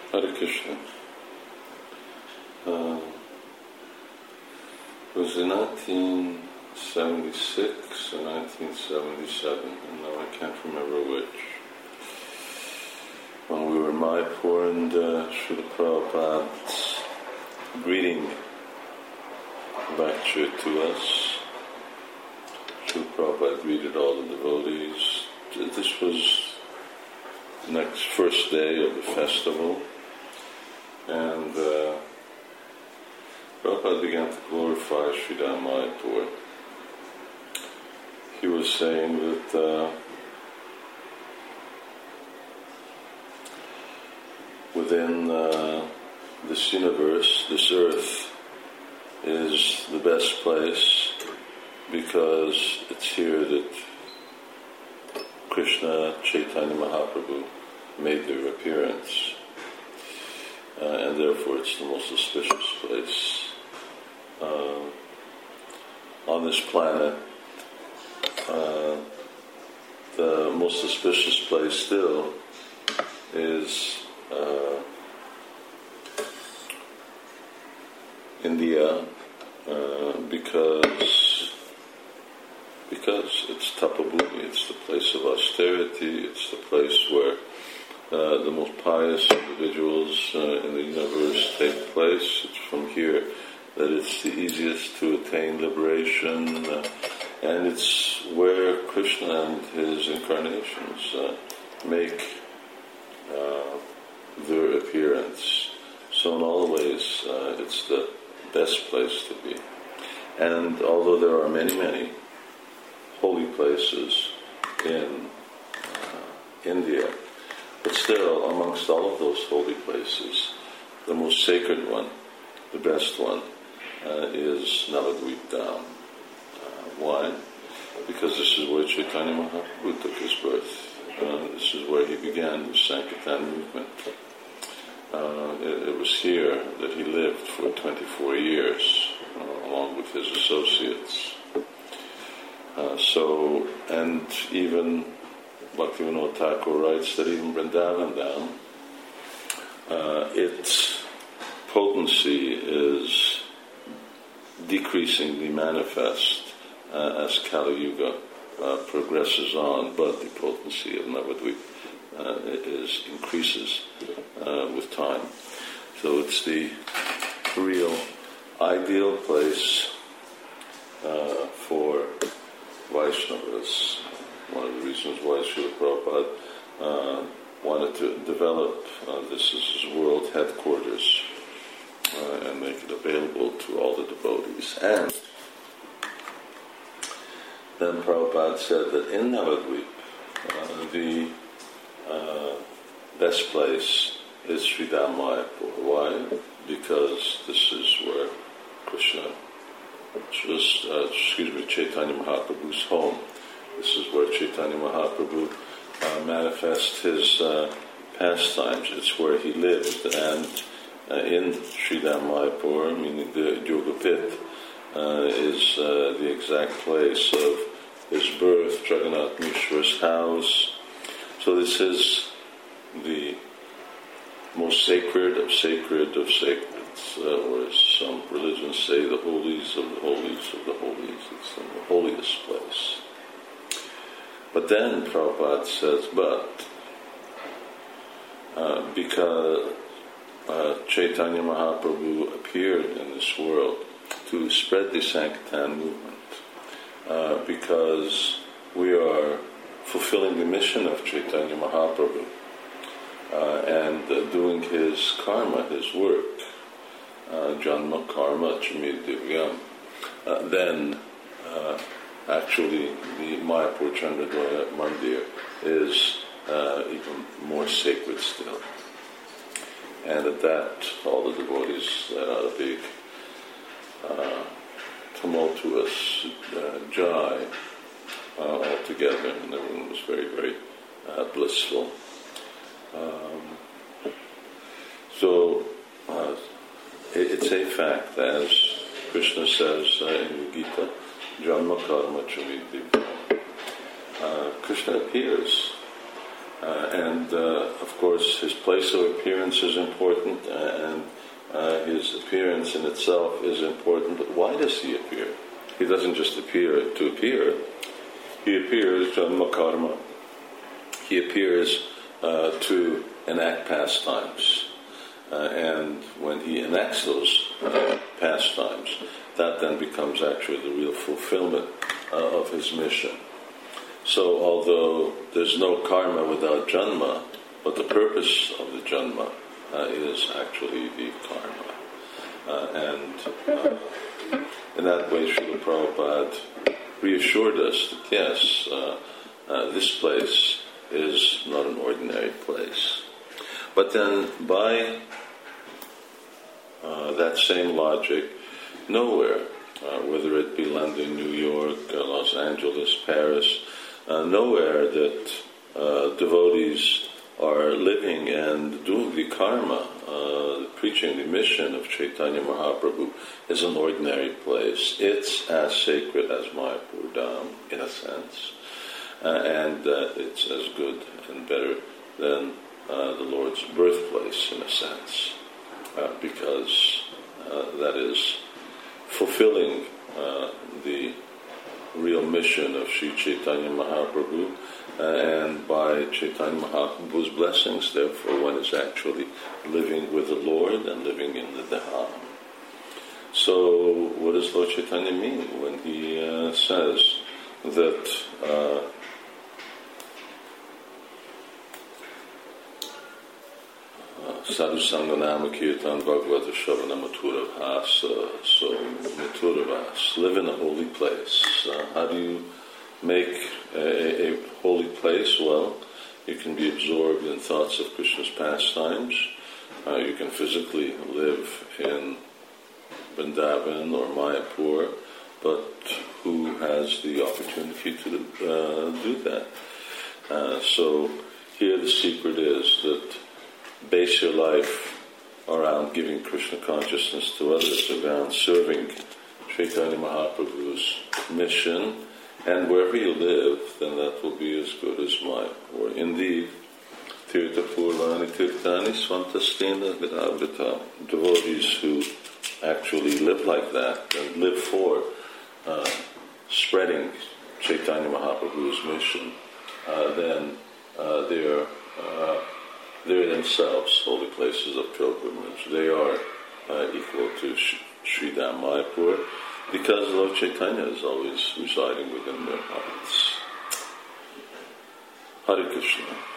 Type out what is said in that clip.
Hare Krishna. It was in 1976 or 1977, and now I can't remember which, when we were in Mayapur and Srila Prabhupada's greeting lecture to us. Srila Prabhupada greeted all the devotees. This was the first day of the festival, and Prabhupada began to glorify Sridhar Mayapur. He was saying that within this universe, this earth, is the best place because it's here that Krishna, Chaitanya Mahaprabhu made their appearance, and therefore it's the most auspicious place on this planet. The most auspicious place still is India, because it's Tapabhumi, it's the place of austerity, it's the place where the most pious individuals in the universe take place. It's from here that it's the easiest to attain liberation, and it's where Krishna and his incarnations make their appearance. So in all ways, it's the best place to be. And although there are many, many holy places in India, but still, amongst all of those holy places, the most sacred one, the best one, is Navadvip Dham. Why? Because this is where Chaitanya Mahaprabhu took his birth. This is where he began the Sankirtan movement. It was here that he lived for 24 years, along with his associates. And even Bhaktivinoda Thakur writes that even Vrindavan Dham, its potency is decreasingly manifest as Kali Yuga progresses on, but the potency of Navadvip increases with time. So it's the real ideal place for Vaishnavas. One of the reasons why Srila Prabhupada wanted to develop this as his world headquarters and make it available to all the devotees. And then Prabhupada said that in Navadvip, the best place is Sridhar Mayapur. Why? Because this is where Krishna, Chaitanya Mahaprabhu's home. This is where Chaitanya Mahaprabhu manifests his pastimes. It's where he lived. And in Sridhar Mayapur, meaning the Yogapit, is the exact place of his birth, Jagannath Mishra's house. So this is the most sacred of sacred of sacreds, or as some religions say, the holies of the holies of the holies. It's the holiest place. But then Prabhupada says, because Chaitanya Mahaprabhu appeared in this world to spread the Sankirtan movement, because we are fulfilling the mission of Chaitanya Mahaprabhu and doing his karma, his work, Janma Karma Chamid Divyam, then actually the Mayapur Chandradvaya Mandir is even more sacred still. And at that, all the devotees let out a big tumultuous jai all together, and everyone was very, very blissful. It's a fact, as Krishna says in the Gita, Janma Karma Chamid Divyam. Krishna appears Of course, his place of appearance is important, and his appearance in itself is important. But why does he appear? He doesn't just appear to appear. He appears janma karma. He appears to enact pastimes. And when he enacts those pastimes, that then becomes actually the real fulfillment of his mission. So although there's no karma without janma, but the purpose of the janma is actually the karma. In that way, Srila Prabhupada reassured us that yes, this place is not an ordinary place. But then by that same logic, nowhere, whether it be London, New York, Los Angeles, Paris, nowhere that devotees are living and doing the karma, preaching the mission of Chaitanya Mahaprabhu is an ordinary place. It's as sacred as Mayapur Dham, in a sense, and it's as good and better than the Lord's birthplace, in a sense, because that is fulfilling the real mission of Sri Chaitanya Mahaprabhu, and by Chaitanya Mahaprabhu's blessings, therefore, one is actually living with the Lord and living in the Dham. So, what does Lord Chaitanya mean when he says that Sadhu Sangha Nama Kirtan Bhagavata Shavana Mathura Bhasa? So, Mathura Bhasa, live in a holy place. How do you make a holy place? Well, you can be absorbed in thoughts of Krishna's pastimes. You can physically live in Vrindavan or Mayapur, but who has the opportunity to do that? So here the secret is that base your life around giving Krishna consciousness to others, around serving Chaitanya Mahaprabhu's mission, and wherever you live, then that will be as good as Mayapur. Indeed, Tirtha Purvani Tirthani Svantasthena Vidavrita, devotees who actually live like that and live for spreading Chaitanya Mahaprabhu's mission, then they're themselves holy places of pilgrimage. They are equal to Sri Dham Mayapur, because Lord Chaitanya is always residing within their hearts. Hare Krishna.